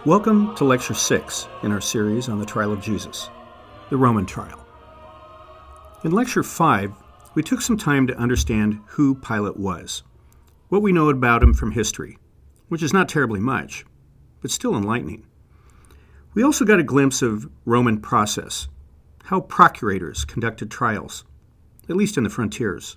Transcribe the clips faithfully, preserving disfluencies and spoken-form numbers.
Welcome to Lecture six in our series on the trial of Jesus, the Roman trial. In Lecture five, we took some time to understand who Pilate was, what we know about him from history, which is not terribly much, but still enlightening. We also got a glimpse of Roman process, how procurators conducted trials, at least in the frontiers.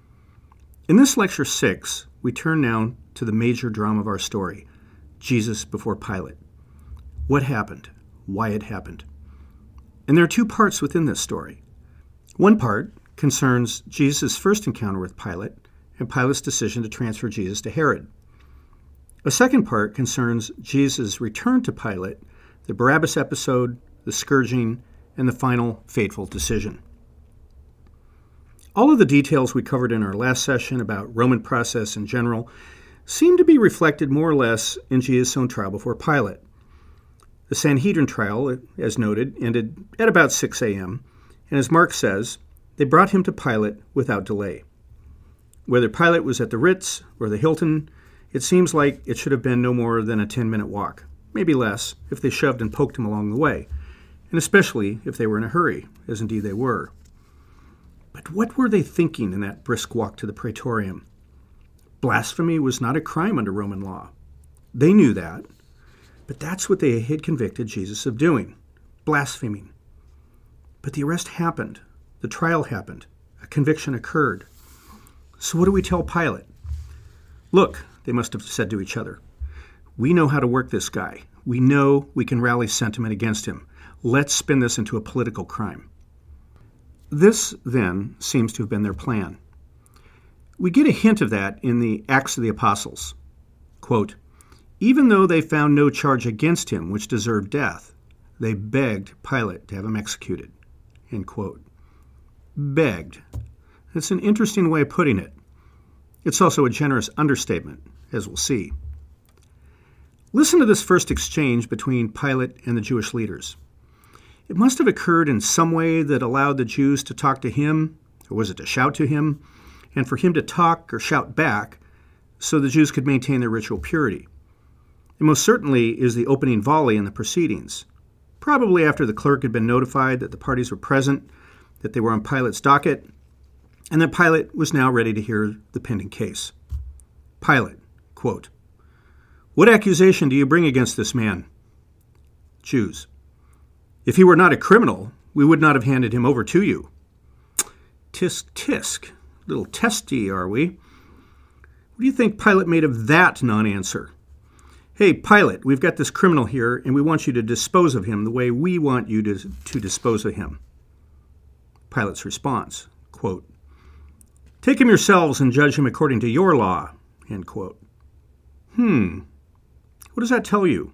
In this Lecture six, we turn now to the major drama of our story, Jesus before Pilate. What happened? Why it happened? And there are two parts within this story. One part concerns Jesus' first encounter with Pilate and Pilate's decision to transfer Jesus to Herod. A second part concerns Jesus' return to Pilate, the Barabbas episode, the scourging, and the final fateful decision. All of the details we covered in our last session about Roman process in general seem to be reflected more or less in Jesus' own trial before Pilate. The Sanhedrin trial, as noted, ended at about six a.m., and as Mark says, they brought him to Pilate without delay. Whether Pilate was at the Ritz or the Hilton, it seems like it should have been no more than a ten-minute walk, maybe less, if they shoved and poked him along the way, and especially if they were in a hurry, as indeed they were. But what were they thinking in that brisk walk to the Praetorium? Blasphemy was not a crime under Roman law. They knew that. But that's what they had convicted Jesus of doing, blaspheming. But the arrest happened. The trial happened. A conviction occurred. So what do we tell Pilate? Look, they must have said to each other, we know how to work this guy. We know we can rally sentiment against him. Let's spin this into a political crime. This, then, seems to have been their plan. We get a hint of that in the Acts of the Apostles. Quote, even though they found no charge against him which deserved death, they begged Pilate to have him executed. End quote. Begged. That's an interesting way of putting it. It's also a generous understatement, as we'll see. Listen to this first exchange between Pilate and the Jewish leaders. It must have occurred in some way that allowed the Jews to talk to him, or was it to shout to him, and for him to talk or shout back so the Jews could maintain their ritual purity. It most certainly is the opening volley in the proceedings, probably after the clerk had been notified that the parties were present, that they were on Pilate's docket, and that Pilate was now ready to hear the pending case. Pilate, quote, what accusation do you bring against this man? Jews, if he were not a criminal, we would not have handed him over to you. Tisk, tisk, little testy, are we? What do you think Pilate made of that non-answer? Hey, Pilate, we've got this criminal here, and we want you to dispose of him the way we want you to, to dispose of him. Pilate's response, quote, take him yourselves and judge him according to your law, end quote. Hmm, what does that tell you?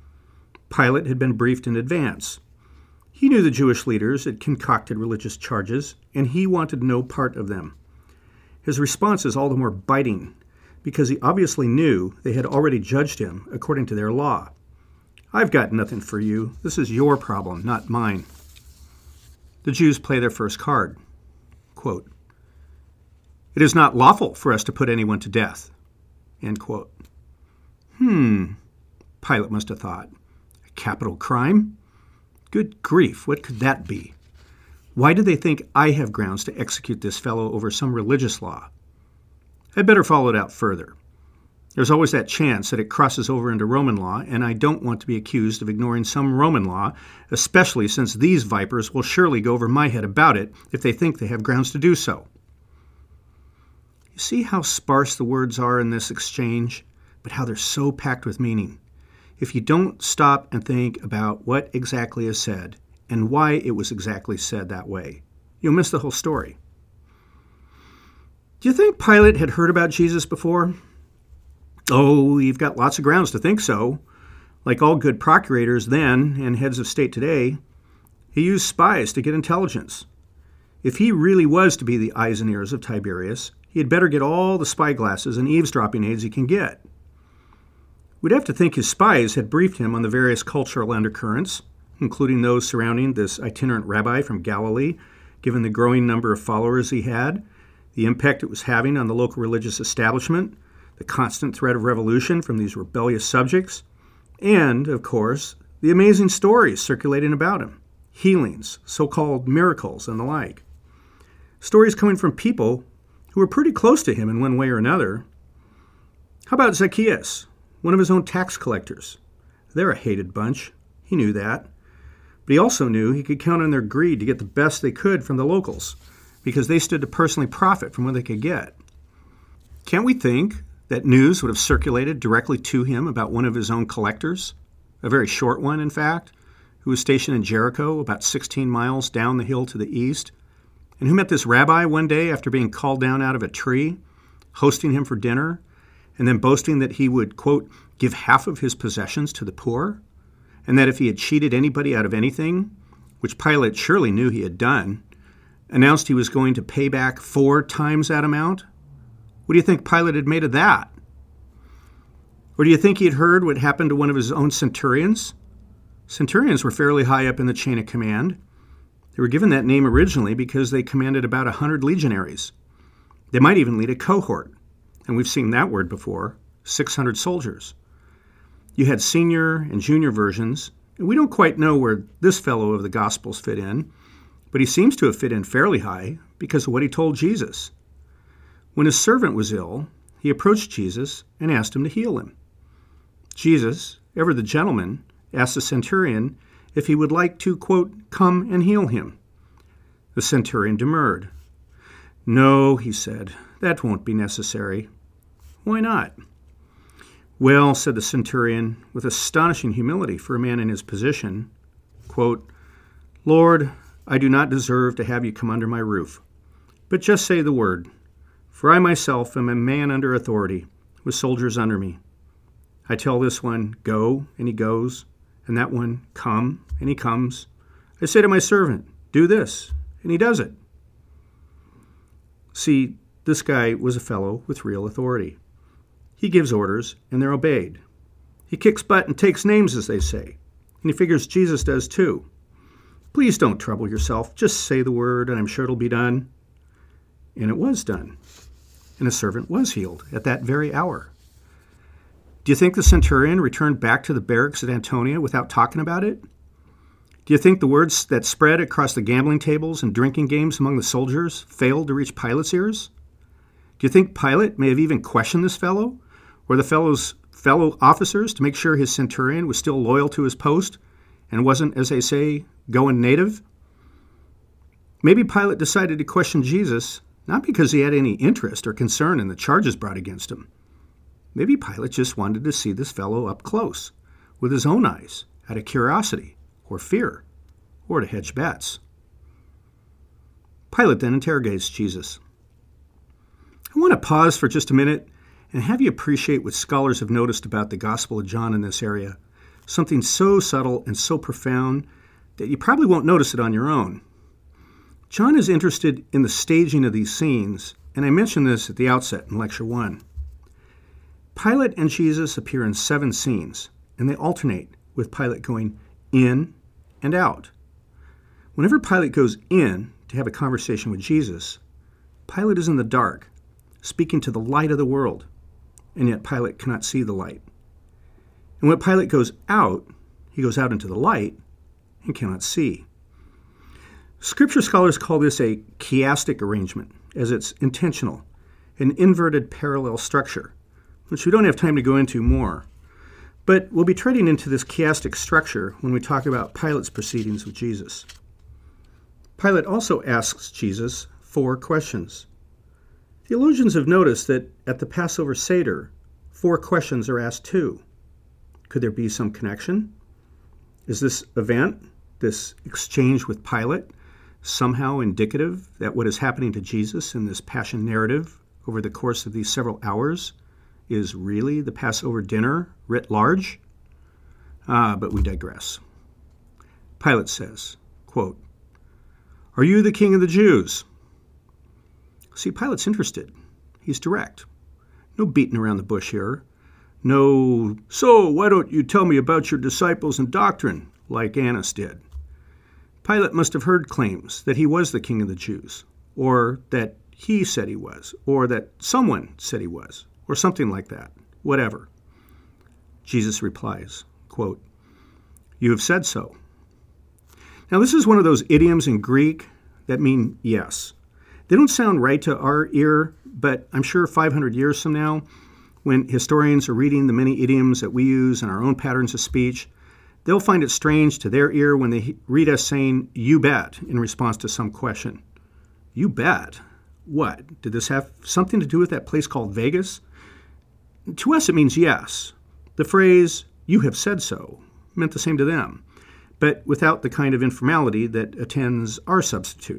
Pilate had been briefed in advance. He knew the Jewish leaders had concocted religious charges, and he wanted no part of them. His response is all the more biting, because he obviously knew they had already judged him according to their law. I've got nothing for you. This is your problem, not mine. The Jews play their first card. Quote, it is not lawful for us to put anyone to death. End quote. Hmm, Pilate must have thought. A capital crime? Good grief, what could that be? Why do they think I have grounds to execute this fellow over some religious law? I'd better follow it out further. There's always that chance that it crosses over into Roman law, and I don't want to be accused of ignoring some Roman law, especially since these vipers will surely go over my head about it if they think they have grounds to do so. You see how sparse the words are in this exchange, but how they're so packed with meaning. If you don't stop and think about what exactly is said and why it was exactly said that way, you'll miss the whole story. Do you think Pilate had heard about Jesus before? Oh, you've got lots of grounds to think so. Like all good procurators then and heads of state today, he used spies to get intelligence. If he really was to be the eyes and ears of Tiberius, he had better get all the spyglasses and eavesdropping aids he can get. We'd have to think his spies had briefed him on the various cultural undercurrents, including those surrounding this itinerant rabbi from Galilee, given the growing number of followers he had, the impact it was having on the local religious establishment, the constant threat of revolution from these rebellious subjects, And, of course, the amazing stories circulating about him, healings, so-called miracles, and the like. Stories coming from people who were pretty close to him in one way or another. How about Zacchaeus, one of his own tax collectors? They're a hated bunch. He knew that. But he also knew he could count on their greed to get the best they could from the locals, because they stood to personally profit from what they could get. Can't we think that news would have circulated directly to him about one of his own collectors, a very short one, in fact, who was stationed in Jericho, about sixteen miles down the hill to the east, and who met this rabbi one day after being called down out of a tree, hosting him for dinner, and then boasting that he would, quote, give half of his possessions to the poor, and that if he had cheated anybody out of anything, which Pilate surely knew he had done, announced he was going to pay back four times that amount? What do you think Pilate had made of that? Or do you think he had heard what happened to one of his own centurions? Centurions were fairly high up in the chain of command. They were given that name originally because they commanded about a hundred legionaries. They might even lead a cohort, and we've seen that word before, six hundred soldiers. You had senior and junior versions, and we don't quite know where this fellow of the Gospels fit in, but he seems to have fit in fairly high because of what he told Jesus. When his servant was ill, he approached Jesus and asked him to heal him. Jesus, ever the gentleman, asked the centurion if he would like to, quote, come and heal him. The centurion demurred. No, he said, that won't be necessary. Why not? Well, said the centurion, with astonishing humility for a man in his position, quote, Lord, I do not deserve to have you come under my roof, but just say the word, for I myself am a man under authority, with soldiers under me. I tell this one, go, and he goes, and that one, come, and he comes. I say to my servant, do this, and he does it. See, this guy was a fellow with real authority. He gives orders, and they're obeyed. He kicks butt and takes names, as they say, and he figures Jesus does too. Please don't trouble yourself. Just say the word, and I'm sure it'll be done. And it was done, and the servant was healed at that very hour. Do you think the centurion returned back to the barracks at Antonia without talking about it? Do you think the words that spread across the gambling tables and drinking games among the soldiers failed to reach Pilate's ears? Do you think Pilate may have even questioned this fellow, or the fellow's fellow officers, to make sure his centurion was still loyal to his post and wasn't, as they say, going native? Maybe Pilate decided to question Jesus, not because he had any interest or concern in the charges brought against him. Maybe Pilate just wanted to see this fellow up close, with his own eyes, out of curiosity, or fear, or to hedge bets. Pilate then interrogates Jesus. I want to pause for just a minute and have you appreciate what scholars have noticed about the Gospel of John in this area, something so subtle and so profound that you probably won't notice it on your own. John is interested in the staging of these scenes, and I mentioned this at the outset in Lecture one. Pilate and Jesus appear in seven scenes, and they alternate with Pilate going in and out. Whenever Pilate goes in to have a conversation with Jesus, Pilate is in the dark, speaking to the light of the world, and yet Pilate cannot see the light. And when Pilate goes out, he goes out into the light and cannot see. Scripture scholars call this a chiastic arrangement, as it's intentional, an inverted parallel structure, which we don't have time to go into more. But we'll be treading into this chiastic structure when we talk about Pilate's proceedings with Jesus. Pilate also asks Jesus four questions. Theologians have noticed that at the Passover Seder, four questions are asked too. Could there be some connection? Is this event, this exchange with Pilate, somehow indicative that what is happening to Jesus in this passion narrative over the course of these several hours is really the Passover dinner writ large? Ah, but we digress. Pilate says, quote, Are you the king of the Jews? See, Pilate's interested. He's direct. No beating around the bush here. No, so why don't you tell me about your disciples and doctrine, like Annas did. Pilate must have heard claims that he was the king of the Jews, or that he said he was, or that someone said he was, or something like that, whatever. Jesus replies, quote, "You have said so." Now, this is one of those idioms in Greek that mean yes. They don't sound right to our ear, but I'm sure five hundred years from now, when historians are reading the many idioms that we use in our own patterns of speech, they'll find it strange to their ear when they read us saying, "You bet," in response to some question. You bet? What? Did this have something to do with that place called Vegas? To us, it means yes. The phrase, "You have said so," meant the same to them, but without the kind of informality that attends our substitute.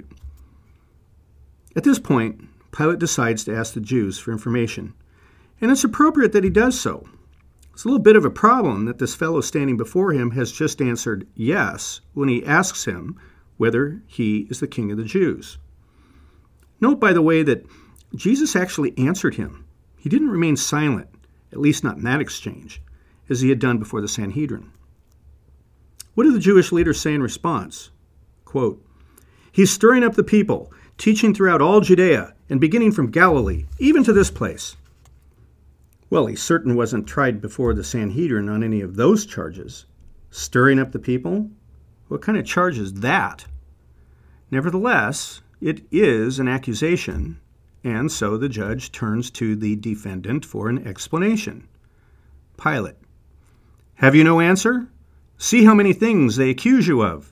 At this point, Pilate decides to ask the Jews for information, and it's appropriate that he does so. It's a little bit of a problem that this fellow standing before him has just answered yes when he asks him whether he is the king of the Jews. Note, by the way, that Jesus actually answered him. He didn't remain silent, at least not in that exchange, as he had done before the Sanhedrin. What do the Jewish leaders say in response? Quote, "He's stirring up the people, teaching throughout all Judea, and beginning from Galilee, even to this place." Well, he certainly wasn't tried before the Sanhedrin on any of those charges. Stirring up the people? What kind of charge is that? Nevertheless, it is an accusation, and so the judge turns to the defendant for an explanation. Pilate, "Have you no answer? See how many things they accuse you of."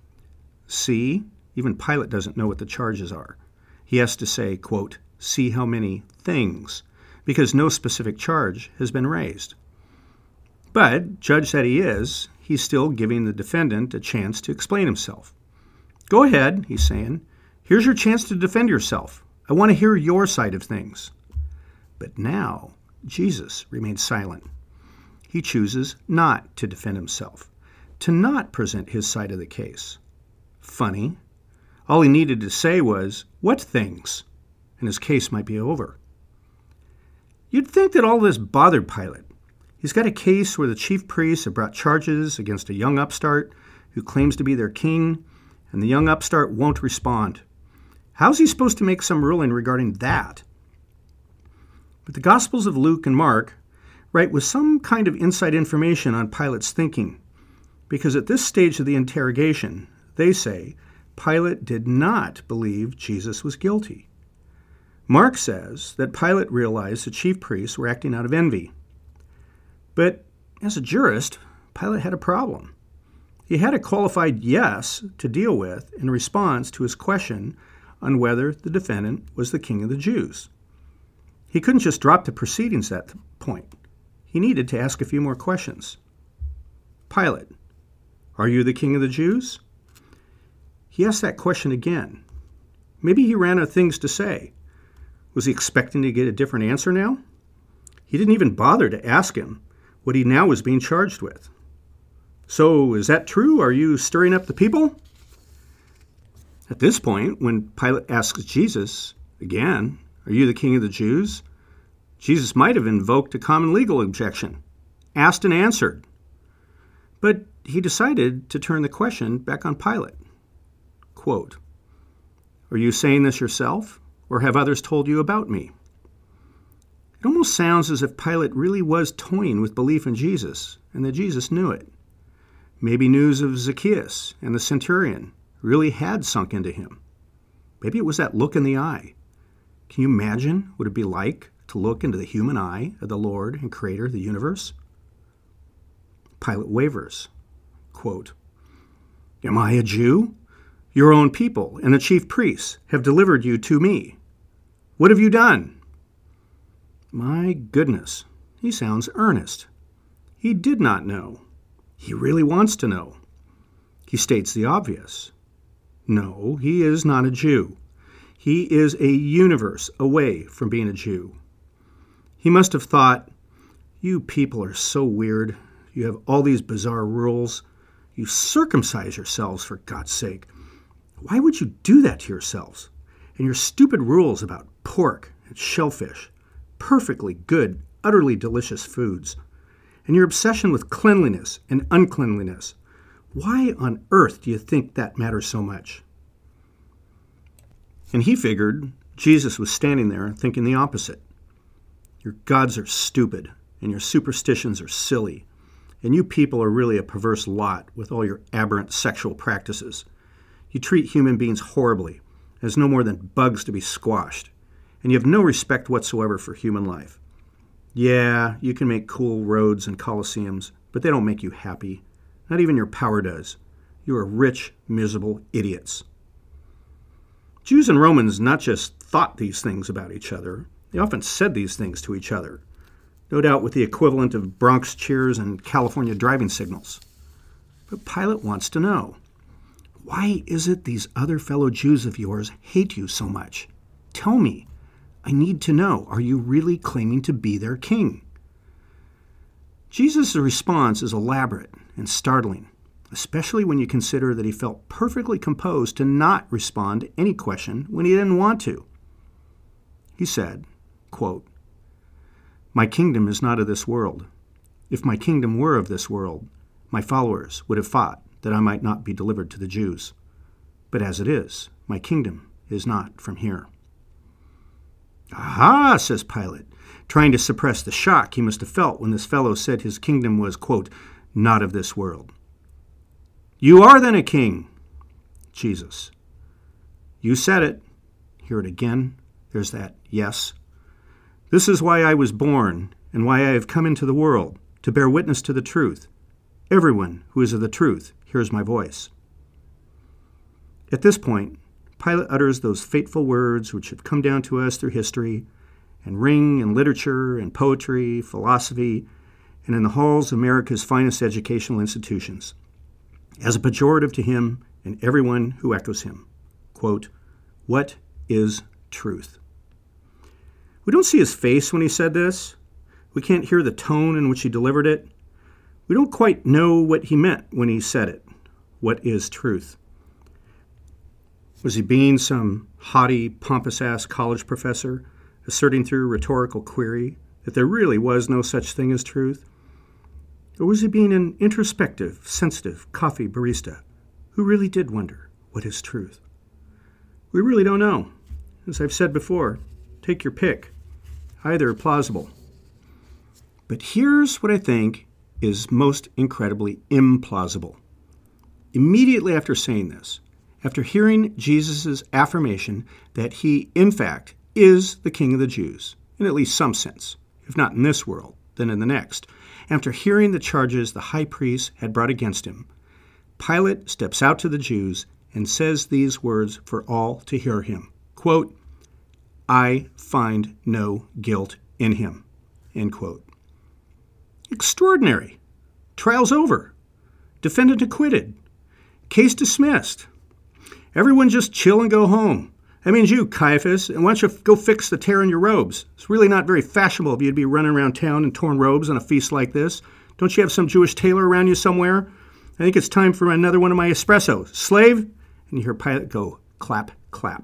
See? Even Pilate doesn't know what the charges are. He has to say, quote, "see how many things," because no specific charge has been raised. But, judge that he is, he's still giving the defendant a chance to explain himself. "Go ahead," he's saying. "Here's your chance to defend yourself. I want to hear your side of things." But now, Jesus remains silent. He chooses not to defend himself, to not present his side of the case. Funny. All he needed to say was, "What things?" and his case might be over. You'd think that all this bothered Pilate. He's got a case where the chief priests have brought charges against a young upstart who claims to be their king, and the young upstart won't respond. How's he supposed to make some ruling regarding that? But the Gospels of Luke and Mark write with some kind of inside information on Pilate's thinking, because at this stage of the interrogation, they say Pilate did not believe Jesus was guilty. Mark says that Pilate realized the chief priests were acting out of envy. But as a jurist, Pilate had a problem. He had a qualified yes to deal with in response to his question on whether the defendant was the king of the Jews. He couldn't just drop the proceedings at that point. He needed to ask a few more questions. "Pilate, are you the king of the Jews?" He asked that question again. Maybe he ran out of things to say. Was he expecting to get a different answer now? He didn't even bother to ask him what he now was being charged with. "So, is that true? Are you stirring up the people?" At this point, when Pilate asks Jesus again, "Are you the king of the Jews?" Jesus might have invoked a common legal objection, asked and answered. But he decided to turn the question back on Pilate. Quote, "Are you saying this yourself, or have others told you about me?" It almost sounds as if Pilate really was toying with belief in Jesus, and that Jesus knew it. Maybe news of Zacchaeus and the centurion really had sunk into him. Maybe it was that look in the eye. Can you imagine what it'd be like to look into the human eye of the Lord and Creator of the universe? Pilate wavers. Quote, "Am I a Jew? Your own people and the chief priests have delivered you to me. What have you done?" My goodness, he sounds earnest. He did not know. He really wants to know. He states the obvious. No, he is not a Jew. He is a universe away from being a Jew. He must have thought, "You people are so weird. You have all these bizarre rules. You circumcise yourselves, for God's sake. Why would you do that to yourselves? And your stupid rules about pork and shellfish, perfectly good, utterly delicious foods. And your obsession with cleanliness and uncleanliness. Why on earth do you think that matters so much?" And he figured Jesus was standing there thinking the opposite. Your gods are stupid, and your superstitions are silly. and you people are really a perverse lot with all your aberrant sexual practices. You treat human beings horribly, as no more than bugs to be squashed, and you have no respect whatsoever for human life. Yeah, you can make cool roads and coliseums, but they don't make you happy. Not even your power does. You are rich, miserable idiots. Jews and Romans not just thought these things about each other, they often said these things to each other, no doubt with the equivalent of Bronx cheers and California driving signals. But Pilate wants to know, why is it these other fellow Jews of yours hate you so much? Tell me. I need to know, are you really claiming to be their king? Jesus' response is elaborate and startling, especially when you consider that he felt perfectly composed to not respond to any question when he didn't want to. He said, quote, "My kingdom is not of this world. If my kingdom were of this world, my followers would have fought that I might not be delivered to the Jews. But as it is, my kingdom is not from here." "Aha," says Pilate, trying to suppress the shock he must have felt when this fellow said his kingdom was, quote, "not of this world." "You are then a king." Jesus. "You said it." Hear it again. There's that yes. "This is why I was born and why I have come into the world, to bear witness to the truth. Everyone who is of the truth hears my voice." At this point, Pilate utters those fateful words which have come down to us through history and ring in literature and poetry, philosophy, and in the halls of America's finest educational institutions, as a pejorative to him and everyone who echoes him. Quote, "What is truth?" We don't see his face when he said this. We can't hear the tone in which he delivered it. We don't quite know what he meant when he said it. What is truth? Was he being some haughty, pompous-ass college professor, asserting through rhetorical query that there really was no such thing as truth? Or was he being an introspective, sensitive coffee barista who really did wonder what is truth? We really don't know. As I've said before, take your pick. Either are plausible. But here's what I think is most incredibly implausible. Immediately after saying this, after hearing Jesus' affirmation that he, in fact, is the King of the Jews, in at least some sense, if not in this world, then in the next, after hearing the charges the high priest had brought against him, Pilate steps out to the Jews and says these words for all to hear him. Quote, "I find no guilt in him." End quote. Extraordinary. Trial's over. Defendant acquitted. Case dismissed. Everyone just chill and go home. That means you, Caiaphas, and why don't you go fix the tear in your robes? It's really not very fashionable of you to be running around town in torn robes on a feast like this. Don't you have some Jewish tailor around you somewhere? I think it's time for another one of my espressos. Slave? And you hear Pilate go, clap, clap.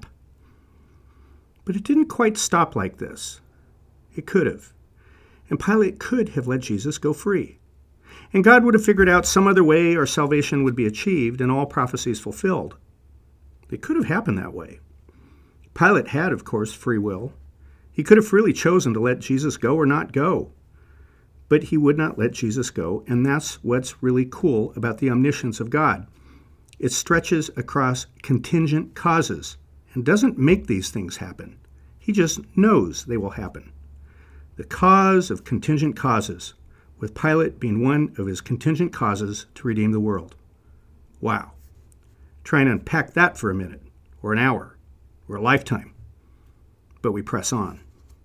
But it didn't quite stop like this. It could have. And Pilate could have let Jesus go free. And God would have figured out some other way our salvation would be achieved and all prophecies fulfilled. It could have happened that way. Pilate had, of course, free will. He could have freely chosen to let Jesus go or not go. But he would not let Jesus go, and that's what's really cool about the omniscience of God. It stretches across contingent causes and doesn't make these things happen. He just knows they will happen. The cause of contingent causes, with Pilate being one of his contingent causes to redeem the world. Wow. Try and unpack that for a minute, or an hour, or a lifetime. But we press on.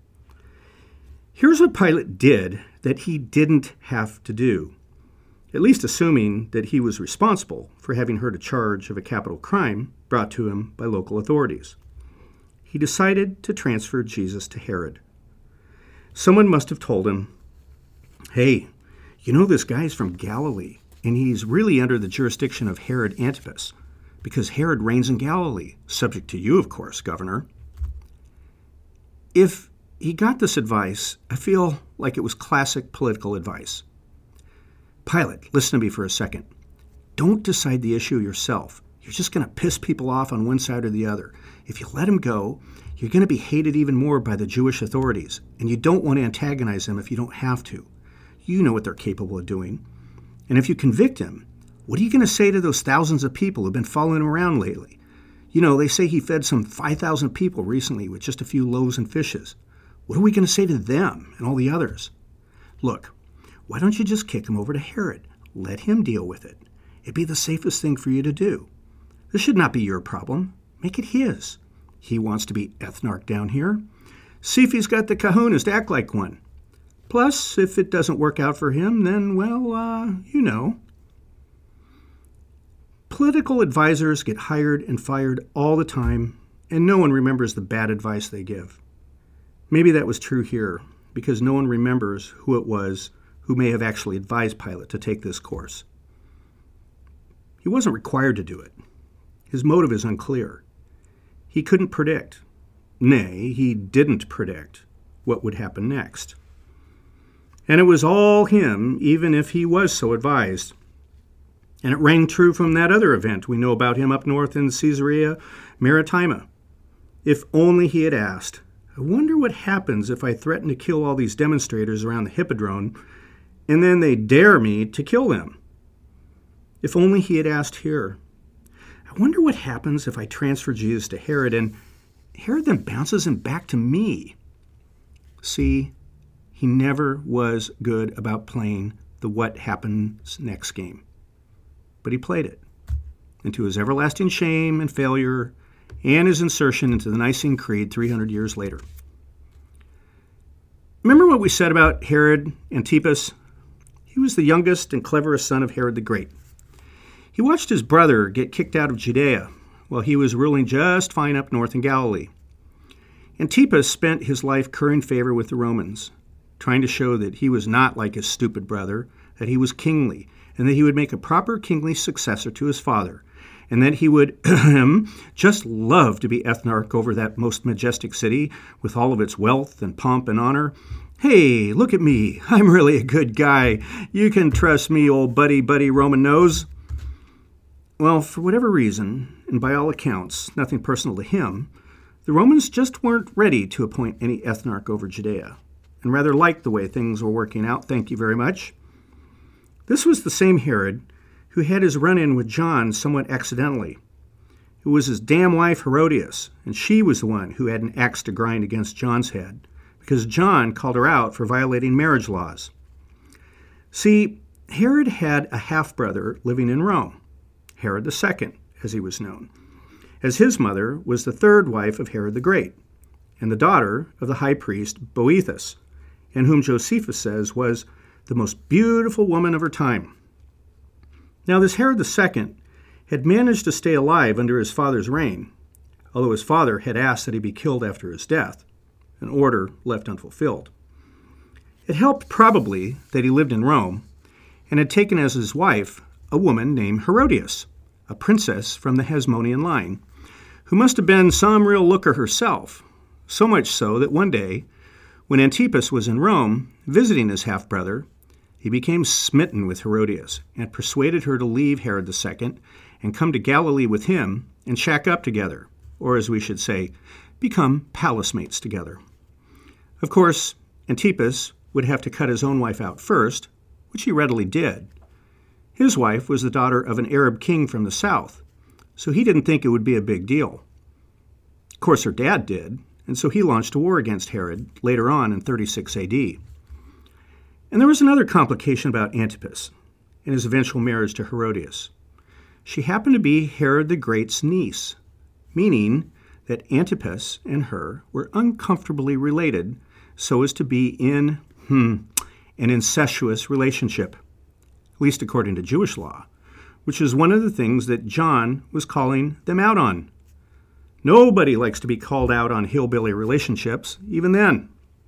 Here's what Pilate did that he didn't have to do, at least assuming that he was responsible for having heard a charge of a capital crime brought to him by local authorities. He decided to transfer Jesus to Herod. Someone must have told him, "Hey, you know this guy's from Galilee, and he's really under the jurisdiction of Herod Antipas, because Herod reigns in Galilee, subject to you, of course, Governor." If he got this advice, I feel like it was classic political advice. Pilate, listen to me for a second. Don't decide the issue yourself. You're just going to piss people off on one side or the other. If you let him go, you're going to be hated even more by the Jewish authorities, and you don't want to antagonize them if you don't have to. You know what they're capable of doing. And if you convict him, what are you going to say to those thousands of people who've been following him around lately? You know, they say he fed some five thousand people recently with just a few loaves and fishes. What are we going to say to them and all the others? Look, why don't you just kick him over to Herod? Let him deal with it. It'd be the safest thing for you to do. This should not be your problem. Make it his. He wants to be ethnarch down here. See if he's got the kahunas to act like one. Plus, if it doesn't work out for him, then, well, uh, you know. Political advisors get hired and fired all the time, and no one remembers the bad advice they give. Maybe that was true here, because no one remembers who it was who may have actually advised Pilate to take this course. He wasn't required to do it. His motive is unclear. He couldn't predict, nay, he didn't predict what would happen next. And it was all him, even if he was so advised. And it rang true from that other event we know about him up north in Caesarea Maritima. If only he had asked, I wonder what happens if I threaten to kill all these demonstrators around the Hippodrome, and then they dare me to kill them. If only he had asked here, I wonder what happens if I transfer Jesus to Herod, and Herod then bounces him back to me. See, he never was good about playing the what happens next game. But he played it, and to his everlasting shame and failure and his insertion into the Nicene Creed three hundred years later. Remember what we said about Herod Antipas? He was the youngest and cleverest son of Herod the Great. He watched his brother get kicked out of Judea while he was ruling just fine up north in Galilee. Antipas spent his life currying favor with the Romans, trying to show that he was not like his stupid brother, that he was kingly, and that he would make a proper kingly successor to his father, and that he would just love to be ethnarch over that most majestic city with all of its wealth and pomp and honor. Hey, look at me. I'm really a good guy. You can trust me, old buddy, buddy Roman nose. Well, for whatever reason, and by all accounts, nothing personal to him, the Romans just weren't ready to appoint any ethnarch over Judea, and rather liked the way things were working out, thank you very much. This was the same Herod who had his run-in with John somewhat accidentally. It was his damn wife Herodias, and she was the one who had an axe to grind against John's head, because John called her out for violating marriage laws. See, Herod had a half-brother living in Rome, Herod the Second, as he was known, as his mother was the third wife of Herod the Great, and the daughter of the high priest Boethus, and whom Josephus says was the most beautiful woman of her time. Now this Herod the Second had managed to stay alive under his father's reign, although his father had asked that he be killed after his death, an order left unfulfilled. It helped probably that he lived in Rome and had taken as his wife a woman named Herodias, a princess from the Hasmonean line, who must have been some real looker herself, so much so that one day, when Antipas was in Rome visiting his half-brother, he became smitten with Herodias and persuaded her to leave Herod the Second and come to Galilee with him and shack up together, or as we should say, become palace mates together. Of course, Antipas would have to cut his own wife out first, which he readily did. His wife was the daughter of an Arab king from the south, so he didn't think it would be a big deal. Of course, her dad did, and so he launched a war against Herod later on in thirty-six A D. And there was another complication about Antipas and his eventual marriage to Herodias. She happened to be Herod the Great's niece, meaning that Antipas and her were uncomfortably related so as to be in, hmm, an incestuous relationship, at least according to Jewish law, which is one of the things that John was calling them out on. Nobody likes to be called out on hillbilly relationships, even then.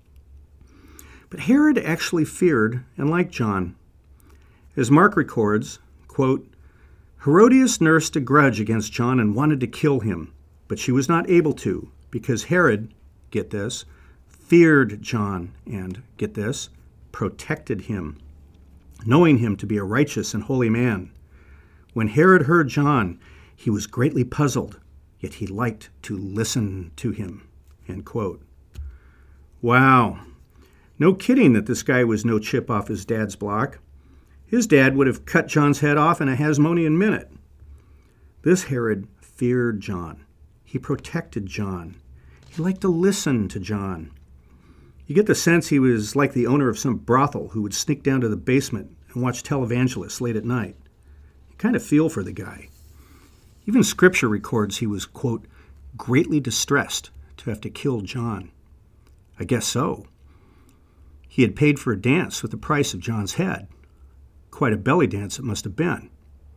But Herod actually feared and liked John. As Mark records, quote, Herodias nursed a grudge against John and wanted to kill him, but she was not able to, because Herod, get this, feared John and, get this, protected him, knowing him to be a righteous and holy man. When Herod heard John, he was greatly puzzled, yet he liked to listen to him, end quote. Wow. No kidding that this guy was no chip off his dad's block. His dad would have cut John's head off in a Hasmonean minute. This Herod feared John. He protected John. He liked to listen to John. You get the sense he was like the owner of some brothel who would sneak down to the basement and watch televangelists late at night. You kind of feel for the guy. Even Scripture records he was, quote, greatly distressed to have to kill John. I guess so. He had paid for a dance with the price of John's head. Quite a belly dance it must have been.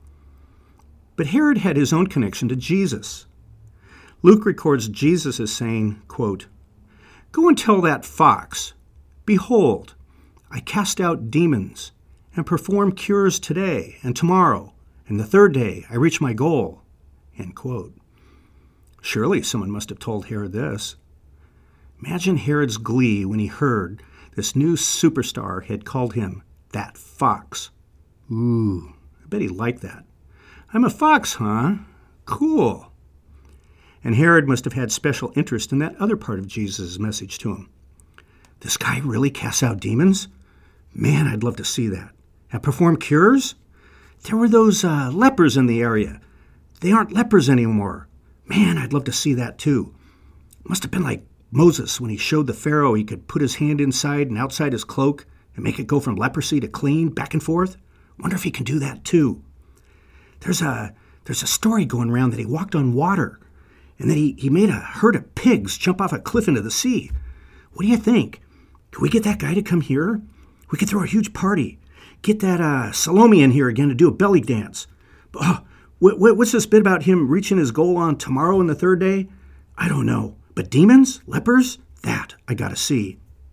But Herod had his own connection to Jesus. Luke records Jesus as saying, quote, go and tell that fox, behold, I cast out demons and perform cures today and tomorrow, and the third day I reach my goal, end quote. Surely someone must have told Herod this. Imagine Herod's glee when he heard this new superstar had called him that fox. Ooh, I bet he liked that. I'm a fox, huh? Cool. And Herod must have had special interest in that other part of Jesus' message to him. This guy really casts out demons? Man, I'd love to see that. And perform cures? There were those uh, lepers in the area. They aren't lepers anymore. Man, I'd love to see that too. Must have been like Moses when he showed the Pharaoh he could put his hand inside and outside his cloak and make it go from leprosy to clean, back and forth. Wonder if he can do that too. There's a there's a story going around that he walked on water, and then he, he made a herd of pigs jump off a cliff into the sea. What do you think? Can we get that guy to come here? We could throw a huge party. Get that uh, Salome in here again to do a belly dance. Oh, what, what, what's this bit about him reaching his goal on tomorrow and the third day? I don't know. But demons? Lepers? That I gotta see.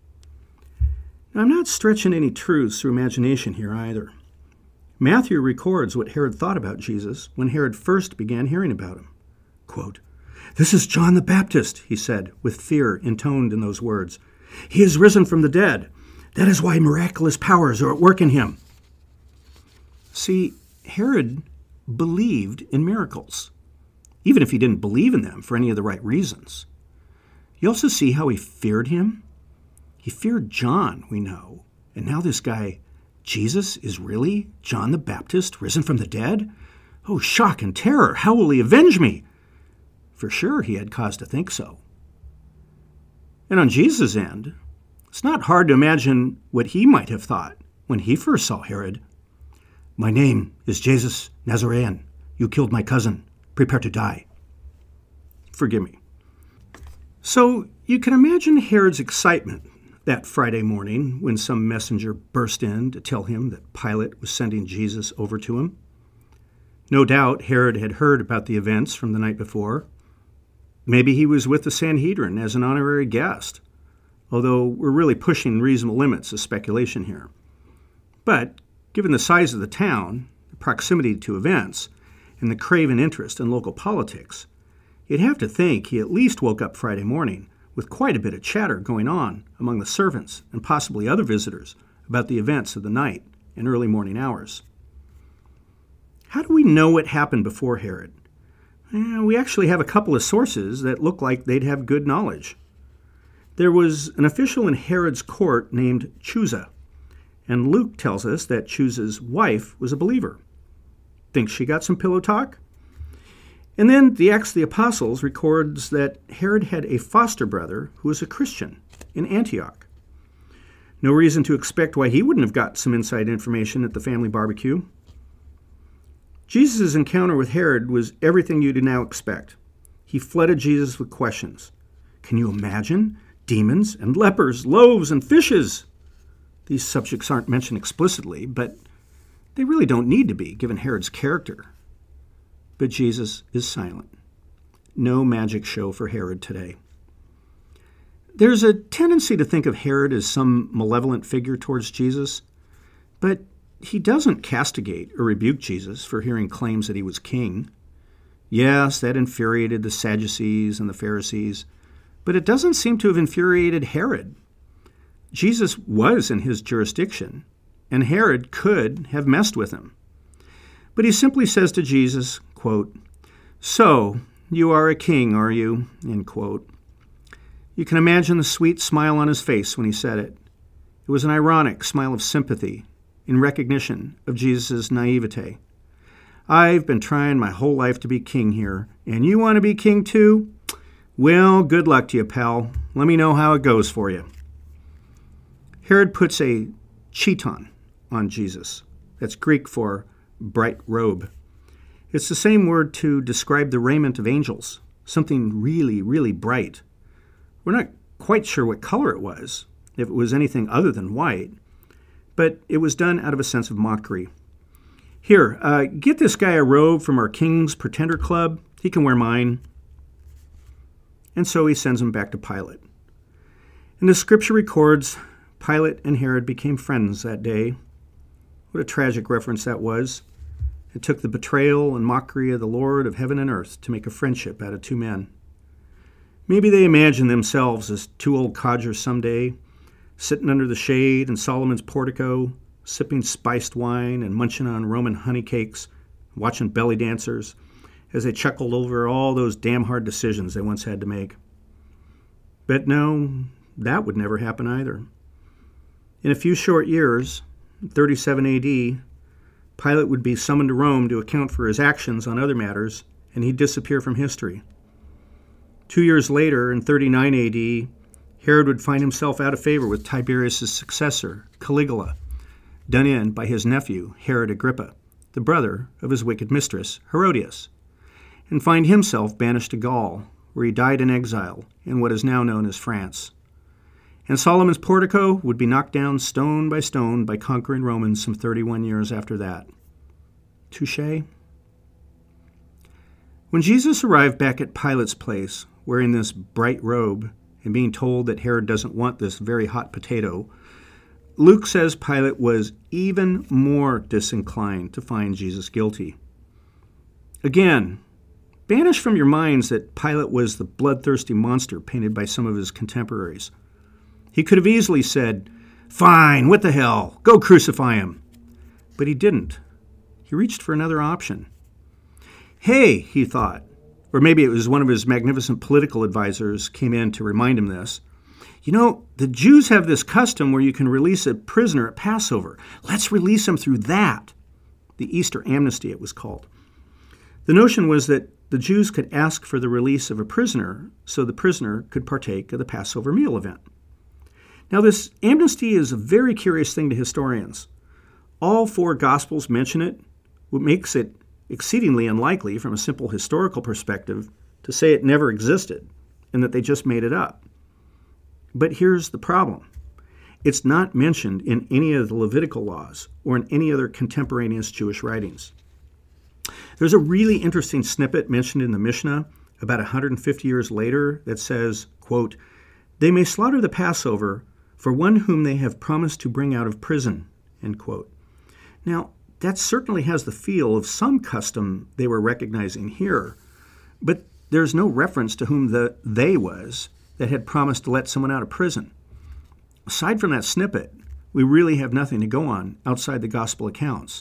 Now, I'm not stretching any truths through imagination here either. Matthew records what Herod thought about Jesus when Herod first began hearing about him. Quote, this is John the Baptist, he said, with fear intoned in those words. He is risen from the dead. That is why miraculous powers are at work in him. See, Herod believed in miracles, even if he didn't believe in them for any of the right reasons. You also see how he feared him. He feared John, we know. And now this guy, Jesus, is really John the Baptist, risen from the dead? Oh, shock and terror. How will he avenge me? For sure, he had cause to think so. And on Jesus' end, it's not hard to imagine what he might have thought when he first saw Herod. My name is Jesus Nazarene. You killed my cousin. Prepare to die. Forgive me. So you can imagine Herod's excitement that Friday morning when some messenger burst in to tell him that Pilate was sending Jesus over to him. No doubt Herod had heard about the events from the night before. Maybe he was with the Sanhedrin as an honorary guest, although we're really pushing reasonable limits of speculation here. But given the size of the town, the proximity to events, and the craven interest in local politics, you'd have to think he at least woke up Friday morning with quite a bit of chatter going on among the servants and possibly other visitors about the events of the night and early morning hours. How do we know what happened before Herod? Eh, we actually have a couple of sources that look like they'd have good knowledge. There was an official in Herod's court named Chusa, and Luke tells us that Chusa's wife was a believer. Think she got some pillow talk? And then the Acts of the Apostles records that Herod had a foster brother who was a Christian in Antioch. No reason to expect why he wouldn't have got some inside information at the family barbecue. Jesus' encounter with Herod was everything you'd now expect. He flooded Jesus with questions. Can you imagine? Demons and lepers, loaves and fishes. These subjects aren't mentioned explicitly, but they really don't need to be, given Herod's character. But Jesus is silent. No magic show for Herod today. There's a tendency to think of Herod as some malevolent figure towards Jesus, but he doesn't castigate or rebuke Jesus for hearing claims that he was king. Yes, that infuriated the Sadducees and the Pharisees, but it doesn't seem to have infuriated Herod. Jesus was in his jurisdiction, and Herod could have messed with him. But he simply says to Jesus, quote, so, you are a king, are you? End quote. You can imagine the sweet smile on his face when he said it. It was an ironic smile of sympathy in recognition of Jesus' naivete. I've been trying my whole life to be king here, and you want to be king too? Well, good luck to you, pal. Let me know how it goes for you. Herod puts a chiton on Jesus. That's Greek for bright robe. It's the same word to describe the raiment of angels, something really, really bright. We're not quite sure what color it was, if it was anything other than white, but it was done out of a sense of mockery. Here, uh, get this guy a robe from our King's Pretender Club. He can wear mine. And so he sends him back to Pilate. And the scripture records Pilate and Herod became friends that day. What a tragic reference that was. It took the betrayal and mockery of the Lord of heaven and earth to make a friendship out of two men. Maybe they imagined themselves as two old codgers someday, sitting under the shade in Solomon's portico, sipping spiced wine and munching on Roman honey cakes, watching belly dancers as they chuckled over all those damn hard decisions they once had to make. But no, that would never happen either. In a few short years, thirty-seven A D, Pilate would be summoned to Rome to account for his actions on other matters, and he'd disappear from history. Two years later, in thirty-nine A D, Herod would find himself out of favor with Tiberius' successor, Caligula, done in by his nephew, Herod Agrippa, the brother of his wicked mistress, Herodias, and find himself banished to Gaul, where he died in exile in what is now known as France. And Solomon's portico would be knocked down stone by stone by conquering Romans some thirty-one years after that. Touché? When Jesus arrived back at Pilate's place, wearing this bright robe and being told that Herod doesn't want this very hot potato, Luke says Pilate was even more disinclined to find Jesus guilty. Again, banish from your minds that Pilate was the bloodthirsty monster painted by some of his contemporaries. He could have easily said, "Fine, what the hell, go crucify him." But he didn't. He reached for another option. Hey, he thought, or maybe it was one of his magnificent political advisors came in to remind him this. You know, the Jews have this custom where you can release a prisoner at Passover. Let's release him through that. The Easter amnesty, it was called. The notion was that the Jews could ask for the release of a prisoner so the prisoner could partake of the Passover meal event. Now, this amnesty is a very curious thing to historians. All four Gospels mention it, what makes it exceedingly unlikely from a simple historical perspective to say it never existed and that they just made it up. But here's the problem. It's not mentioned in any of the Levitical laws or in any other contemporaneous Jewish writings. There's a really interesting snippet mentioned in the Mishnah about one hundred fifty years later that says, quote, "They may slaughter the Passover for one whom they have promised to bring out of prison," end quote. Now, that certainly has the feel of some custom they were recognizing here, but there's no reference to whom the they was that had promised to let someone out of prison. Aside from that snippet, we really have nothing to go on outside the gospel accounts.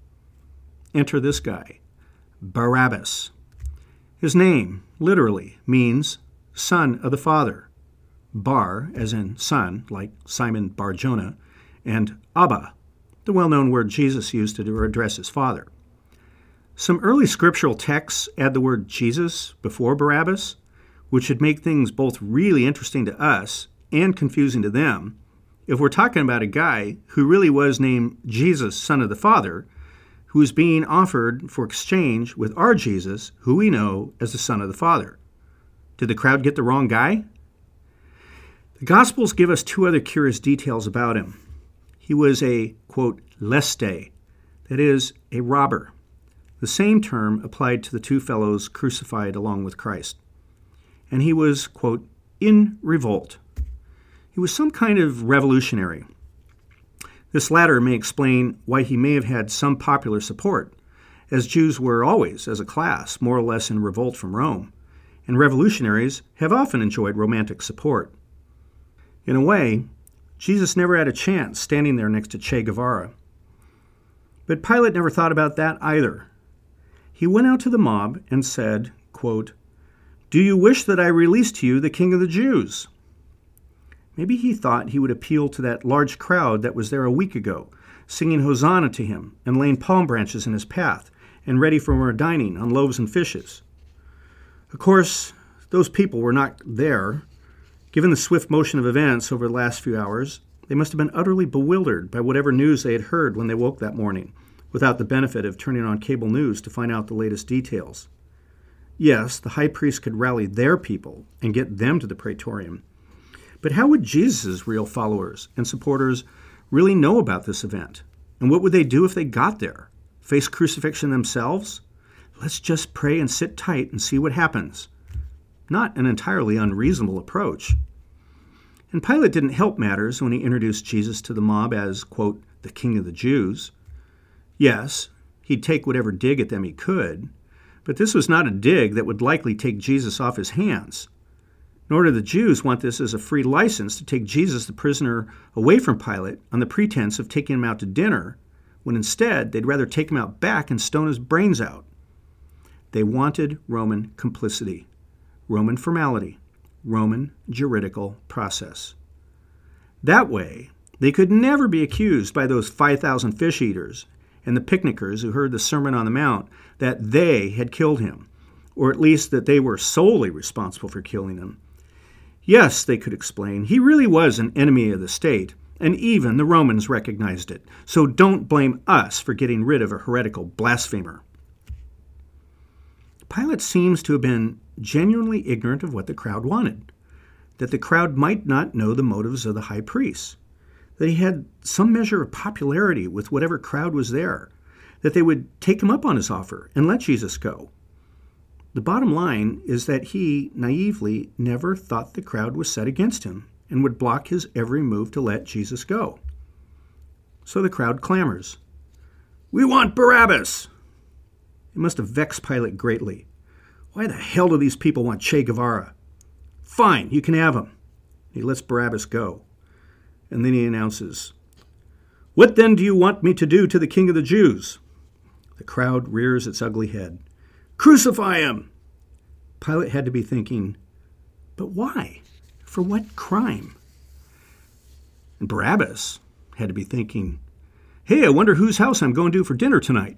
Enter this guy, Barabbas. His name, literally, means son of the Father. Bar, as in son, like Simon Bar-Jonah, and Abba, the well-known word Jesus used to address his father. Some early scriptural texts add the word Jesus before Barabbas, which should make things both really interesting to us and confusing to them if we're talking about a guy who really was named Jesus, son of the Father, who is being offered for exchange with our Jesus, who we know as the Son of the Father. Did the crowd get the wrong guy? The Gospels give us two other curious details about him. He was a, quote, leste, that is, a robber, the same term applied to the two fellows crucified along with Christ. And he was, quote, in revolt. He was some kind of revolutionary. This latter may explain why he may have had some popular support, as Jews were always, as a class, more or less in revolt from Rome, and revolutionaries have often enjoyed romantic support. In a way, Jesus never had a chance standing there next to Che Guevara. But Pilate never thought about that either. He went out to the mob and said, quote, "Do you wish that I release to you the King of the Jews?" Maybe he thought he would appeal to that large crowd that was there a week ago, singing Hosanna to him and laying palm branches in his path and ready for more dining on loaves and fishes. Of course, those people were not there. Given the swift motion of events over the last few hours, they must have been utterly bewildered by whatever news they had heard when they woke that morning, without the benefit of turning on cable news to find out the latest details. Yes, the high priest could rally their people and get them to the praetorium. But how would Jesus' real followers and supporters really know about this event? And what would they do if they got there? Face crucifixion themselves? Let's just pray and sit tight and see what happens. Not an entirely unreasonable approach. And Pilate didn't help matters when he introduced Jesus to the mob as, quote, the King of the Jews. Yes, he'd take whatever dig at them he could, but this was not a dig that would likely take Jesus off his hands. Nor do the Jews want this as a free license to take Jesus the prisoner away from Pilate on the pretense of taking him out to dinner, when instead they'd rather take him out back and stone his brains out. They wanted Roman complicity, Roman formality, Roman juridical process. That way, they could never be accused by those five thousand fish eaters and the picnickers who heard the Sermon on the Mount that they had killed him, or at least that they were solely responsible for killing him. Yes, they could explain, he really was an enemy of the state, and even the Romans recognized it, so don't blame us for getting rid of a heretical blasphemer. Pilate seems to have been genuinely ignorant of what the crowd wanted, that the crowd might not know the motives of the high priests, that he had some measure of popularity with whatever crowd was there, that they would take him up on his offer and let Jesus go. The bottom line is that he naively never thought the crowd was set against him and would block his every move to let Jesus go. So the crowd clamors, "We want Barabbas!" It must have vexed Pilate greatly. Why the hell do these people want Che Guevara? Fine, you can have him. He lets Barabbas go. And then he announces, "What then do you want me to do to the King of the Jews?" The crowd rears its ugly head. "Crucify him!" Pilate had to be thinking, but why? For what crime? And Barabbas had to be thinking, hey, I wonder whose house I'm going to for dinner tonight.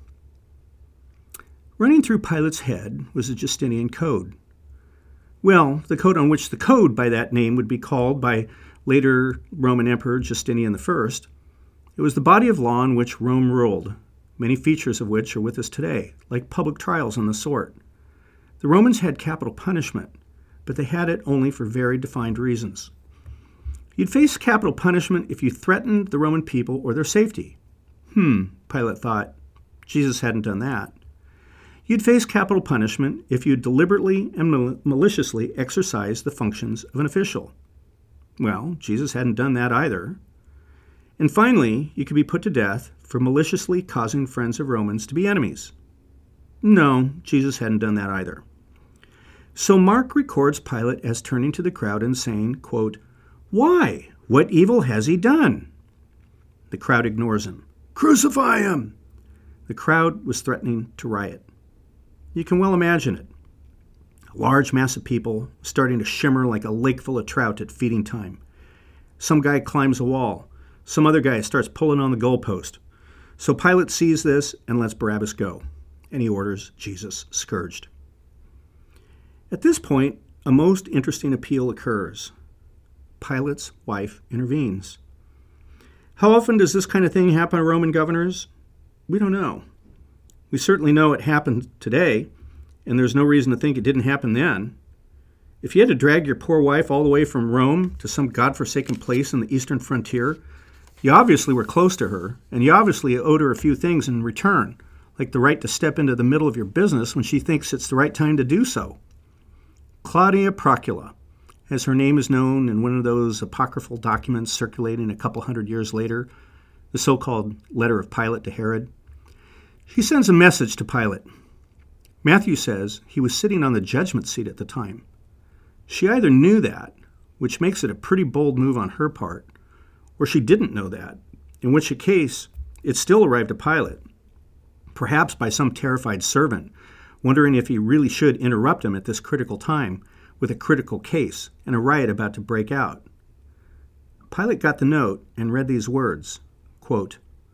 Running through Pilate's head was the Justinian Code. Well, the code on which the code by that name would be called by later Roman Emperor Justinian the First. It was the body of law in which Rome ruled, many features of which are with us today, like public trials and the sort. The Romans had capital punishment, but they had it only for very defined reasons. You'd face capital punishment if you threatened the Roman people or their safety. Hmm, Pilate thought. Jesus hadn't done that. You'd face capital punishment if you deliberately and mal- maliciously exercised the functions of an official. Well, Jesus hadn't done that either. And finally, you could be put to death for maliciously causing friends of Romans to be enemies. No, Jesus hadn't done that either. So Mark records Pilate as turning to the crowd and saying, quote, "Why? What evil has he done?" The crowd ignores him. "Crucify him!" The crowd was threatening to riot. You can well imagine it. A large mass of people starting to shimmer like a lake full of trout at feeding time. Some guy climbs a wall. Some other guy starts pulling on the goalpost. So Pilate sees this and lets Barabbas go, and he orders Jesus scourged. At this point, a most interesting appeal occurs. Pilate's wife intervenes. How often does this kind of thing happen to Roman governors? We don't know. We certainly know it happened today, and there's no reason to think it didn't happen then. If you had to drag your poor wife all the way from Rome to some godforsaken place in the eastern frontier, you obviously were close to her, and you obviously owed her a few things in return, like the right to step into the middle of your business when she thinks it's the right time to do so. Claudia Procula, as her name is known in one of those apocryphal documents circulating a couple hundred years later, the so-called Letter of Pilate to Herod, she sends a message to Pilate. Matthew says he was sitting on the judgment seat at the time. She either knew that, which makes it a pretty bold move on her part, or she didn't know that, in which case it still arrived to Pilate, perhaps by some terrified servant, wondering if he really should interrupt him at this critical time with a critical case and a riot about to break out. Pilate got the note and read these words, quote,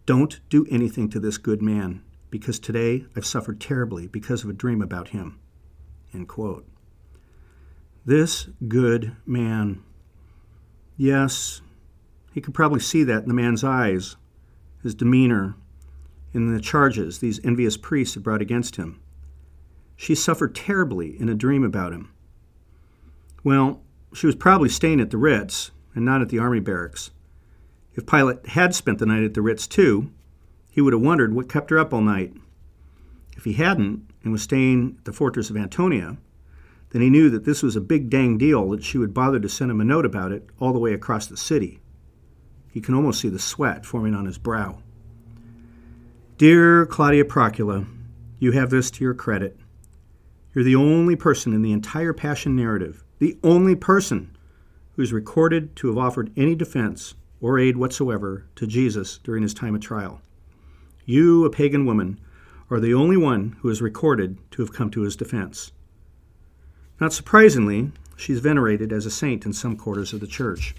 "Don't do anything to this good man, because today I've suffered terribly because of a dream about him." End quote. This good man. Yes, he could probably see that in the man's eyes, his demeanor, in the charges these envious priests had brought against him. She suffered terribly in a dream about him. Well, she was probably staying at the Ritz and not at the army barracks. If Pilate had spent the night at the Ritz too, he would have wondered what kept her up all night. If he hadn't and was staying at the fortress of Antonia, then he knew that this was a big dang deal that she would bother to send him a note about it all the way across the city. He can almost see the sweat forming on his brow. Dear Claudia Procula, you have this to your credit. You're the only person in the entire Passion narrative, the only person who's recorded to have offered any defense or aid whatsoever to Jesus during his time of trial. You, a pagan woman, are the only one who is recorded to have come to his defense. Not surprisingly, she's venerated as a saint in some quarters of the church.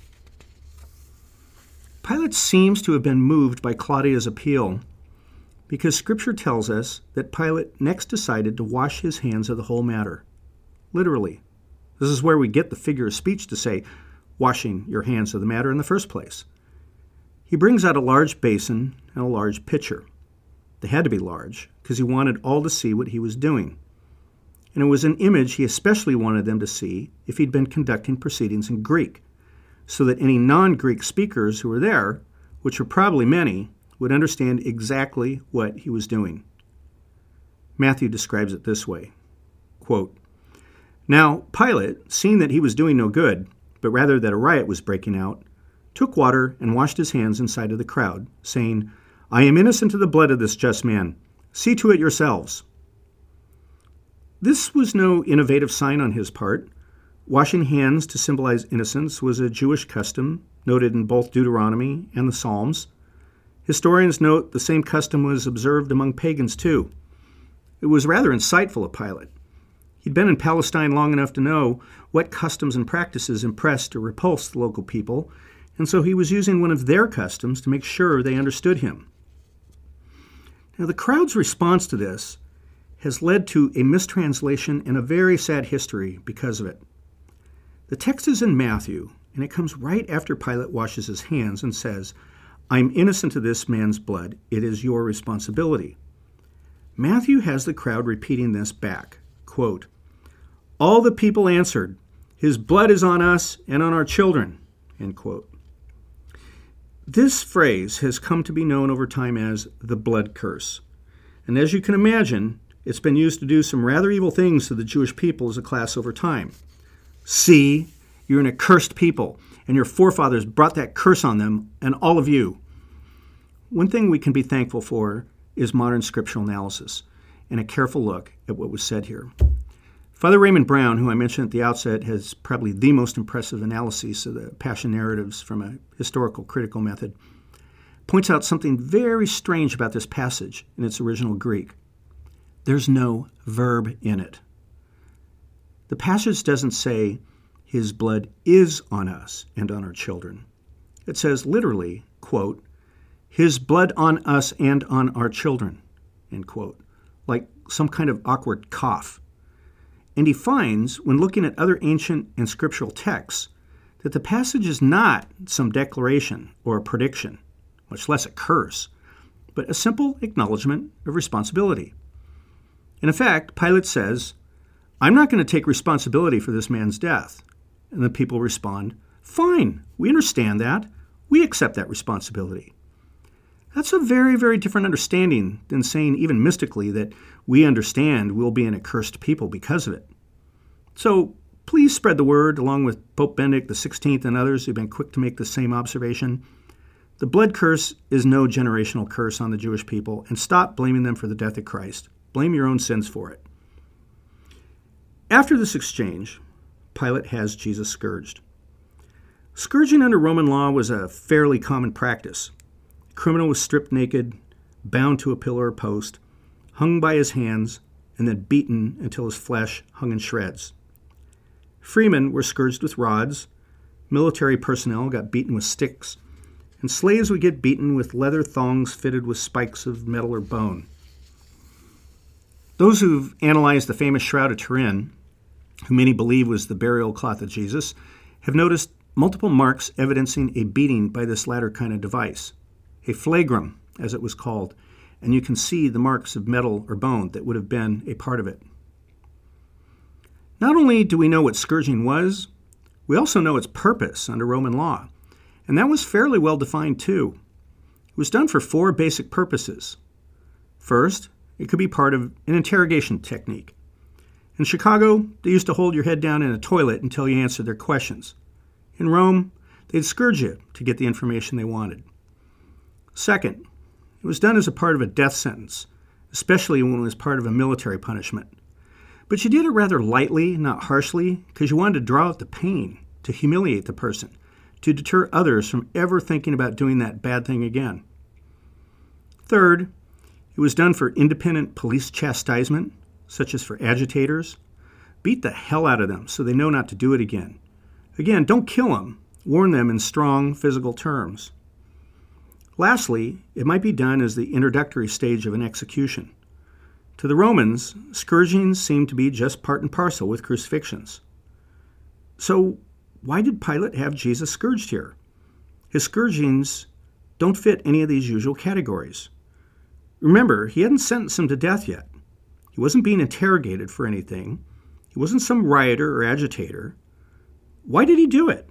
Pilate seems to have been moved by Claudia's appeal because Scripture tells us that Pilate next decided to wash his hands of the whole matter. Literally. This is where we get the figure of speech to say, washing your hands of the matter in the first place. He brings out a large basin and a large pitcher. They had to be large because he wanted all to see what he was doing. And it was an image he especially wanted them to see if he'd been conducting proceedings in Greek, so that any non-Greek speakers who were there, which were probably many, would understand exactly what he was doing. Matthew describes it this way, quote, "Now Pilate, seeing that he was doing no good, but rather that a riot was breaking out, took water and washed his hands in sight of the crowd, saying, 'I am innocent of the blood of this just man. See to it yourselves.'" This was no innovative sign on his part. Washing hands to symbolize innocence was a Jewish custom noted in both Deuteronomy and the Psalms. Historians note the same custom was observed among pagans too. It was rather insightful of Pilate. He'd been in Palestine long enough to know what customs and practices impressed or repulsed the local people, and so he was using one of their customs to make sure they understood him. Now, the crowd's response to this has led to a mistranslation and a very sad history because of it. The text is in Matthew, and it comes right after Pilate washes his hands and says, "I'm innocent of this man's blood. It is your responsibility." Matthew has the crowd repeating this back, quote, "All the people answered, 'His blood is on us and on our children,'" end quote. This phrase has come to be known over time as the blood curse. And as you can imagine, it's been used to do some rather evil things to the Jewish people as a class over time. See, you're an accursed people, and your forefathers brought that curse on them, and all of you. One thing we can be thankful for is modern scriptural analysis and a careful look at what was said here. Father Raymond Brown, who I mentioned at the outset, has probably the most impressive analyses of the Passion narratives from a historical critical method, points out something very strange about this passage in its original Greek. There's no verb in it. The passage doesn't say, "His blood is on us and on our children." It says literally, quote, "His blood on us and on our children," end quote, like some kind of awkward cough. And he finds, when looking at other ancient and scriptural texts, that the passage is not some declaration or a prediction, much less a curse, but a simple acknowledgement of responsibility. In effect, Pilate says, "I'm not going to take responsibility for this man's death." And the people respond, "Fine, we understand that. We accept that responsibility." That's a very, very different understanding than saying even mystically that we understand we'll be an accursed people because of it. So please spread the word along with Pope Benedict the sixteenth and others who've been quick to make the same observation. The blood curse is no generational curse on the Jewish people, and stop blaming them for the death of Christ. Blame your own sins for it. After this exchange, Pilate has Jesus scourged. Scourging under Roman law was a fairly common practice. The criminal was stripped naked, bound to a pillar or post, hung by his hands, and then beaten until his flesh hung in shreds. Freemen were scourged with rods, military personnel got beaten with sticks, and slaves would get beaten with leather thongs fitted with spikes of metal or bone. Those who've analyzed the famous Shroud of Turin, who many believe was the burial cloth of Jesus, have noticed multiple marks evidencing a beating by this latter kind of device, a flagrum, as it was called, and you can see the marks of metal or bone that would have been a part of it. Not only do we know what scourging was, we also know its purpose under Roman law, and that was fairly well defined too. It was done for four basic purposes. First, it could be part of an interrogation technique. In Chicago, they used to hold your head down in a toilet until you answered their questions. In Rome, they'd scourge you to get the information they wanted. Second, it was done as a part of a death sentence, especially when it was part of a military punishment. But you did it rather lightly, not harshly, because you wanted to draw out the pain, to humiliate the person, to deter others from ever thinking about doing that bad thing again. Third, it was done for independent police chastisement, such as for agitators. Beat the hell out of them so they know not to do it again. Again, don't kill them. Warn them in strong physical terms. Lastly, it might be done as the introductory stage of an execution. To the Romans, scourgings seemed to be just part and parcel with crucifixions. So why did Pilate have Jesus scourged here? His scourgings don't fit any of these usual categories. Remember, he hadn't sentenced him to death yet. He wasn't being interrogated for anything. He wasn't some rioter or agitator. Why did he do it?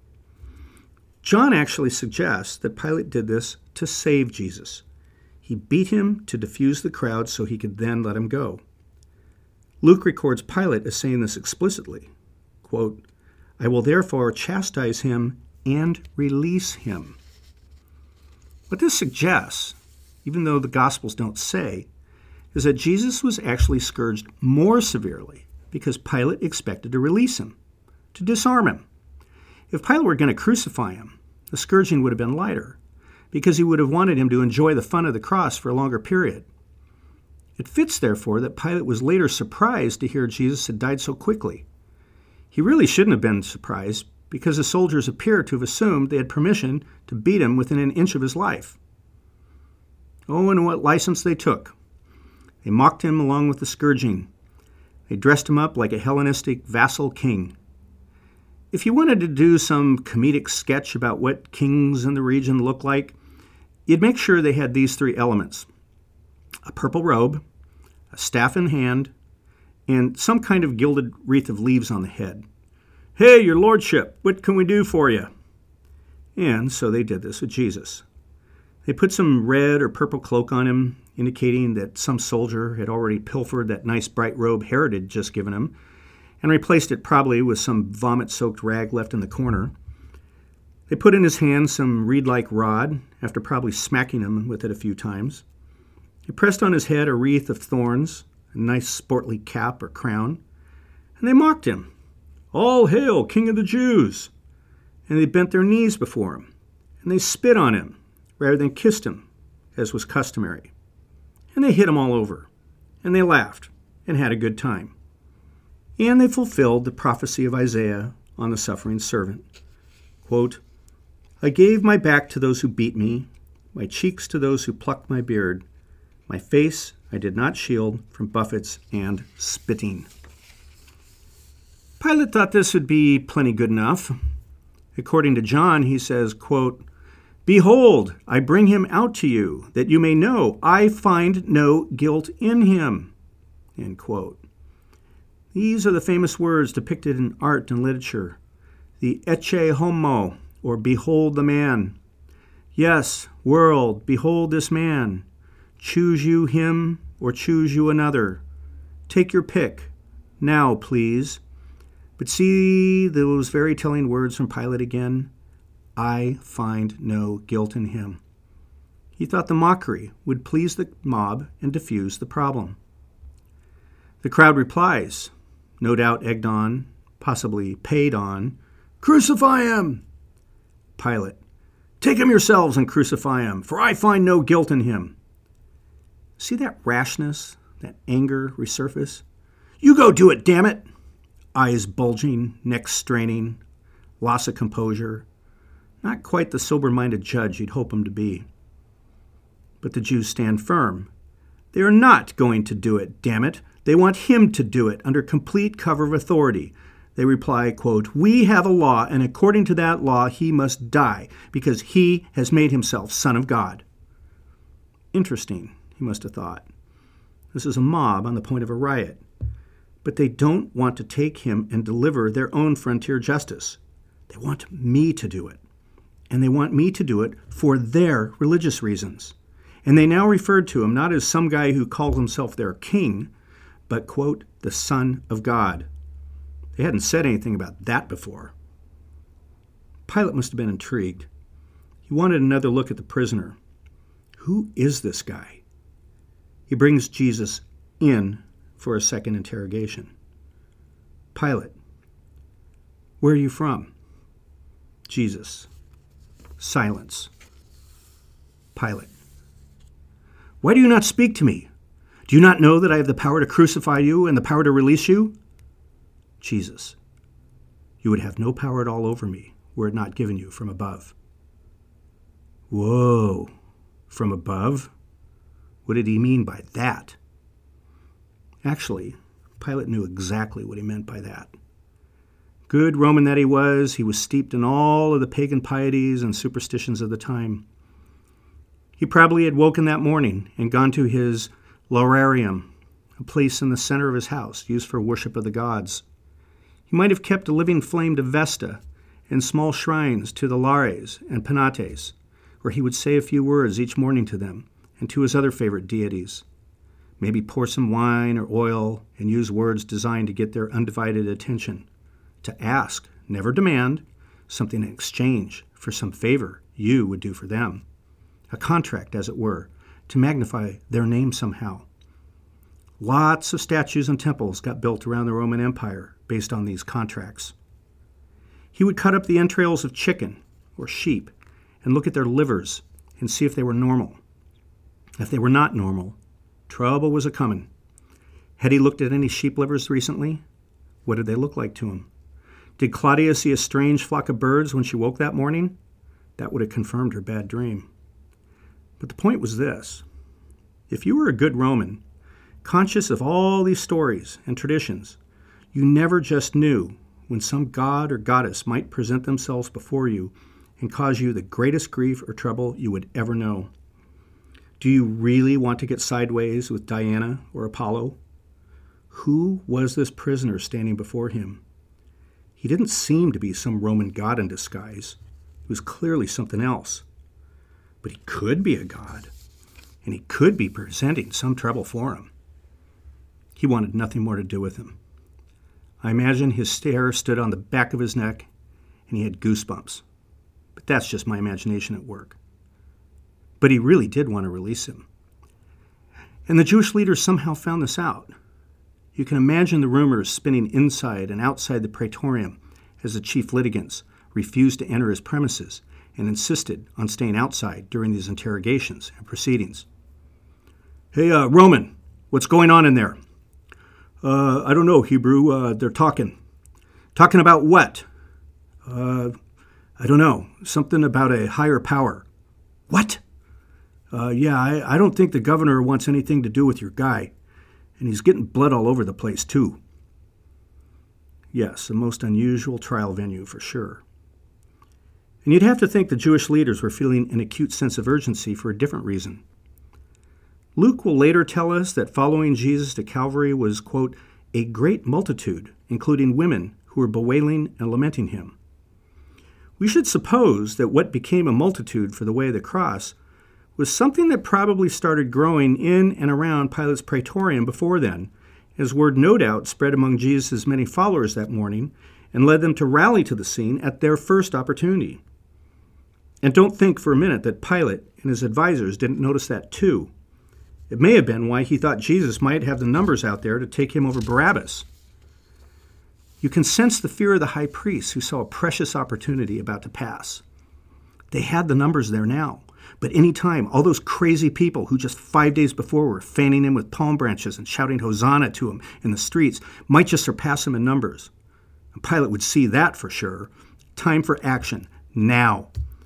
John actually suggests that Pilate did this to save Jesus. He beat him to diffuse the crowd so he could then let him go. Luke records Pilate as saying this explicitly. Quote, "I will therefore chastise him and release him." What this suggests, even though the Gospels don't say, is that Jesus was actually scourged more severely because Pilate expected to release him, to disarm him. If Pilate were going to crucify him, the scourging would have been lighter, because he would have wanted him to enjoy the fun of the cross for a longer period. It fits, therefore, that Pilate was later surprised to hear Jesus had died so quickly. He really shouldn't have been surprised, because the soldiers appear to have assumed they had permission to beat him within an inch of his life. Oh, and what license they took. They mocked him along with the scourging. They dressed him up like a Hellenistic vassal king. If you wanted to do some comedic sketch about what kings in the region looked like, you'd make sure they had these three elements: a purple robe, a staff in hand, and some kind of gilded wreath of leaves on the head. "Hey, your lordship, what can we do for you?" And so they did this with Jesus. They put some red or purple cloak on him, indicating that some soldier had already pilfered that nice bright robe Herod had just given him, and replaced it probably with some vomit-soaked rag left in the corner. They put in his hand some reed-like rod, after probably smacking him with it a few times. They pressed on his head a wreath of thorns, a nice sportly cap or crown, and they mocked him. "All hail, King of the Jews!" And they bent their knees before him, and they spit on him, rather than kissed him, as was customary. And they hit him all over, and they laughed, and had a good time. And they fulfilled the prophecy of Isaiah on the suffering servant. Quote, "I gave my back to those who beat me, my cheeks to those who plucked my beard. My face I did not shield from buffets and spitting." Pilate thought this would be plenty good enough. According to John, he says, quote, "Behold, I bring him out to you, that you may know I find no guilt in him." End quote. These are the famous words depicted in art and literature. The ecce homo, or behold the man. Yes, world, behold this man. Choose you him, or choose you another. Take your pick. Now, please. But see those very telling words from Pilate again. I find no guilt in him. He thought the mockery would please the mob and diffuse the problem. The crowd replies, no doubt egged on, possibly paid on, "Crucify him!" Pilate, "Take him yourselves and crucify him, for I find no guilt in him." See that rashness, that anger resurface? "You go do it, damn it!" Eyes bulging, neck straining, loss of composure. Not quite the sober-minded judge you'd hope him to be. But the Jews stand firm. They are not going to do it, damn it. They want him to do it under complete cover of authority. They reply, quote, "We have a law, and according to that law he must die, because he has made himself Son of God." Interesting, he must have thought. This is a mob on the point of a riot. But they don't want to take him and deliver their own frontier justice. They want me to do it. And they want me to do it for their religious reasons. And they now referred to him not as some guy who called himself their king, but, quote, the Son of God. They hadn't said anything about that before. Pilate must have been intrigued. He wanted another look at the prisoner. Who is this guy? He brings Jesus in for a second interrogation. Pilate, where are you from? Jesus. Silence. Pilate, why do you not speak to me? Do you not know that I have the power to crucify you and the power to release you? Jesus, you would have no power at all over me were it not given you from above. Whoa, from above? What did he mean by that? Actually, Pilate knew exactly what he meant by that. Good Roman that he was, he was steeped in all of the pagan pieties and superstitions of the time. He probably had woken that morning and gone to his laurarium, a place in the center of his house used for worship of the gods. He might have kept a living flame to Vesta and small shrines to the Lares and Penates, where he would say a few words each morning to them and to his other favorite deities. Maybe pour some wine or oil and use words designed to get their undivided attention. To ask, never demand, something in exchange for some favor you would do for them. A contract, as it were, to magnify their name somehow. Lots of statues and temples got built around the Roman Empire based on these contracts. He would cut up the entrails of chicken or sheep and look at their livers and see if they were normal. If they were not normal, trouble was a-comin'. Had he looked at any sheep livers recently? What did they look like to him? Did Claudia see a strange flock of birds when she woke that morning? That would have confirmed her bad dream. But the point was this. If you were a good Roman, conscious of all these stories and traditions, you never just knew when some god or goddess might present themselves before you and cause you the greatest grief or trouble you would ever know. Do you really want to get sideways with Diana or Apollo? Who was this prisoner standing before him? He didn't seem to be some Roman god in disguise. He was clearly something else. But he could be a god, and he could be presenting some trouble for him. He wanted nothing more to do with him. I imagine his hair stood on the back of his neck, and he had goosebumps. But that's just my imagination at work. But he really did want to release him. And the Jewish leaders somehow found this out. You can imagine the rumors spinning inside and outside the praetorium as the chief litigants refused to enter his premises and insisted on staying outside during these interrogations and proceedings. Hey, uh, Roman, what's going on in there? Uh, I don't know, Hebrew. Uh, they're talking. Talking about what? Uh, I don't know. Something about a higher power. What? Uh, yeah, I, I don't think the governor wants anything to do with your guy. And he's getting blood all over the place, too. Yes, a most unusual trial venue for sure. And you'd have to think the Jewish leaders were feeling an acute sense of urgency for a different reason. Luke will later tell us that following Jesus to Calvary was, quote, a great multitude, including women who were bewailing and lamenting him. We should suppose that what became a multitude for the way of the cross was something that probably started growing in and around Pilate's praetorium before then, as word no doubt spread among Jesus' many followers that morning and led them to rally to the scene at their first opportunity. And don't think for a minute that Pilate and his advisors didn't notice that too. It may have been why he thought Jesus might have the numbers out there to take him over Barabbas. You can sense the fear of the high priests who saw a precious opportunity about to pass. They had the numbers there now. But any time, all those crazy people who just five days before were fanning him with palm branches and shouting Hosanna to him in the streets might just surpass him in numbers. And Pilate would see that for sure. Time for action, now.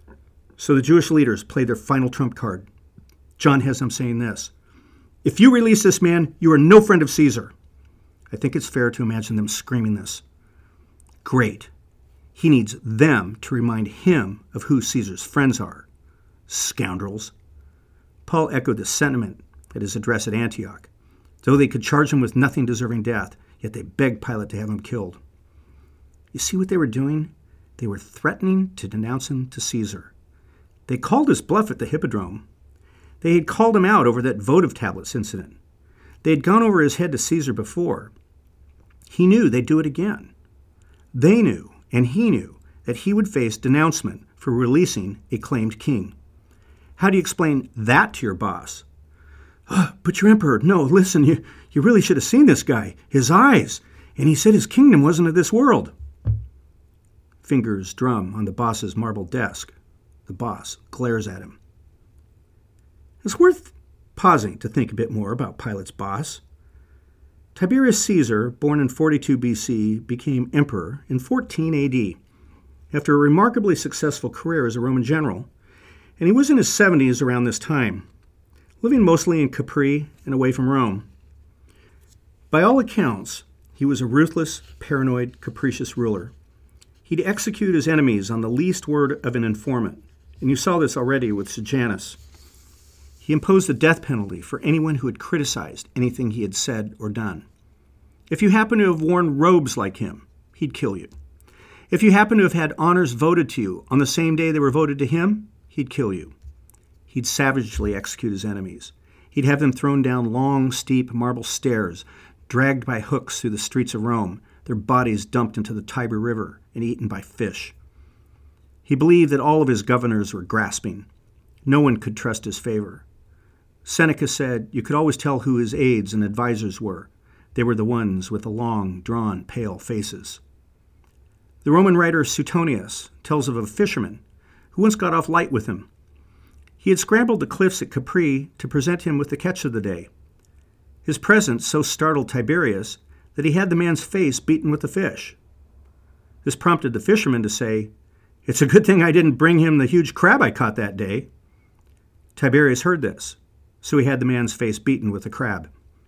So the Jewish leaders played their final trump card. John has them saying this: "If you release this man, you are no friend of Caesar." I think it's fair to imagine them screaming this. Great. He needs them to remind him of who Caesar's friends are. Scoundrels. Paul echoed the sentiment at his address at Antioch. Though they could charge him with nothing deserving death, yet they begged Pilate to have him killed. You see what they were doing? They were threatening to denounce him to Caesar. They called his bluff at the Hippodrome. They had called him out over that votive tablets incident. They had gone over his head to Caesar before. He knew they'd do it again. They knew, and he knew, that he would face denouncement for releasing a claimed king. How do you explain that to your boss? Oh, but your emperor, no, listen, you, you really should have seen this guy. His eyes. And he said his kingdom wasn't of this world. Fingers drum on the boss's marble desk. The boss glares at him. It's worth pausing to think a bit more about Pilate's boss. Tiberius Caesar, born in forty-two B C, became emperor in fourteen A D after a remarkably successful career as a Roman general, and he was in his seventies around this time, living mostly in Capri and away from Rome. By all accounts, he was a ruthless, paranoid, capricious ruler. He'd execute his enemies on the least word of an informant, and you saw this already with Sejanus. He imposed the death penalty for anyone who had criticized anything he had said or done. If you happen to have worn robes like him, he'd kill you. If you happen to have had honors voted to you on the same day they were voted to him, he'd kill you. He'd savagely execute his enemies. He'd have them thrown down long, steep marble stairs, dragged by hooks through the streets of Rome, their bodies dumped into the Tiber River and eaten by fish. He believed that all of his governors were grasping. No one could trust his favor. Seneca said you could always tell who his aides and advisors were. They were the ones with the long, drawn, pale faces. The Roman writer Suetonius tells of a fisherman who once got off light with him. He had scrambled the cliffs at Capri to present him with the catch of the day. His presence so startled Tiberius that he had the man's face beaten with the fish. This prompted the fisherman to say, "It's a good thing I didn't bring him the huge crab I caught that day." Tiberius heard this, so he had the man's face beaten with the crab.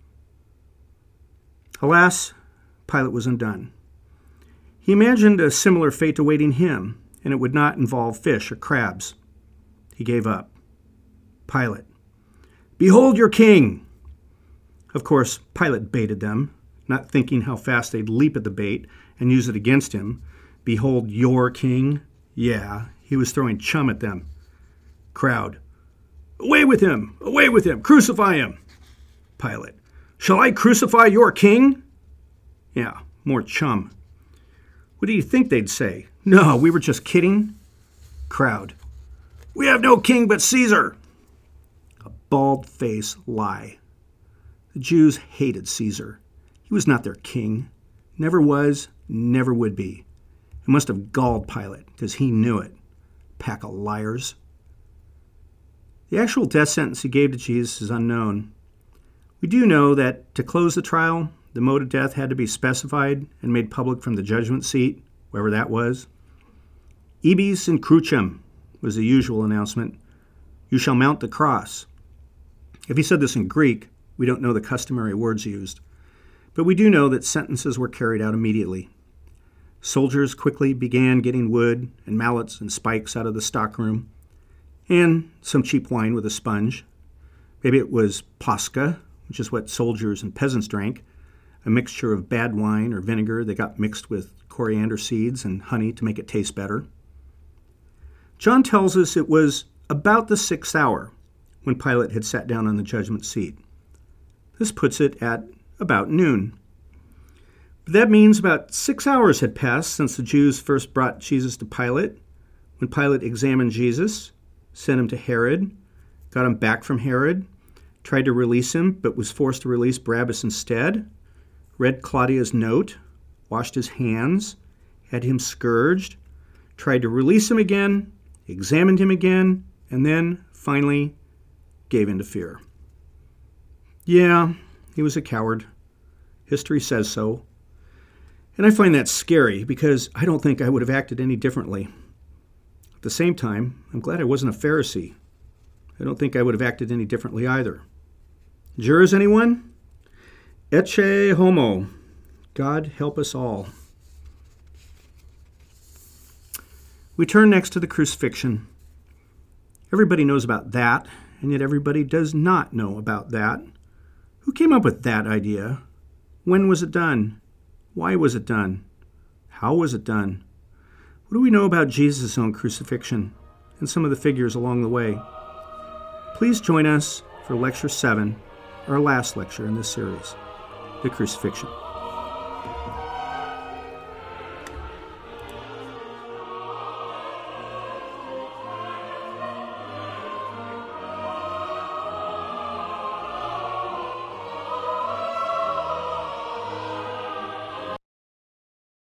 Alas, Pilate was undone. He imagined a similar fate awaiting him, and it would not involve fish or crabs. He gave up. Pilate, "Behold your king!" Of course, Pilate baited them, not thinking how fast they'd leap at the bait and use it against him. Behold your king? Yeah, he was throwing chum at them. Crowd, "Away with him! Away with him! Crucify him!" Pilate, "Shall I crucify your king?" Yeah, more chum. What do you think they'd say? "No, we were just kidding." Crowd, "We have no king but Caesar." A bald-faced lie. The Jews hated Caesar. He was not their king. Never was, never would be. It must have galled Pilate, because he knew it. Pack of liars. The actual death sentence he gave to Jesus is unknown. We do know that to close the trial, the mode of death had to be specified and made public from the judgment seat, wherever that was. Ibis in crucem was the usual announcement. You shall mount the cross. If he said this in Greek, we don't know the customary words used. But we do know that sentences were carried out immediately. Soldiers quickly began getting wood and mallets and spikes out of the stockroom, and some cheap wine with a sponge. Maybe it was posca, which is what soldiers and peasants drank, a mixture of bad wine or vinegar that got mixed with coriander seeds and honey to make it taste better. John tells us it was about the sixth hour when Pilate had sat down on the judgment seat. This puts it at about noon. But that means about six hours had passed since the Jews first brought Jesus to Pilate, when Pilate examined Jesus, sent him to Herod, got him back from Herod, tried to release him but was forced to release Barabbas instead, read Claudia's note, washed his hands, had him scourged, tried to release him again, examined him again, and then, finally, gave in to fear. Yeah, he was a coward. History says so. And I find that scary because I don't think I would have acted any differently. the same time, I'm glad I wasn't a Pharisee. I don't think I would have acted any differently either. Jurors, anyone? Ecce homo. God help us all. We turn next to the crucifixion. Everybody knows about that, and yet everybody does not know about that. Who came up with that idea? When was it done? Why was it done? How was it done? What do we know about Jesus' own crucifixion and some of the figures along the way? Please join us for Lecture seven, our last lecture in this series, The Crucifixion.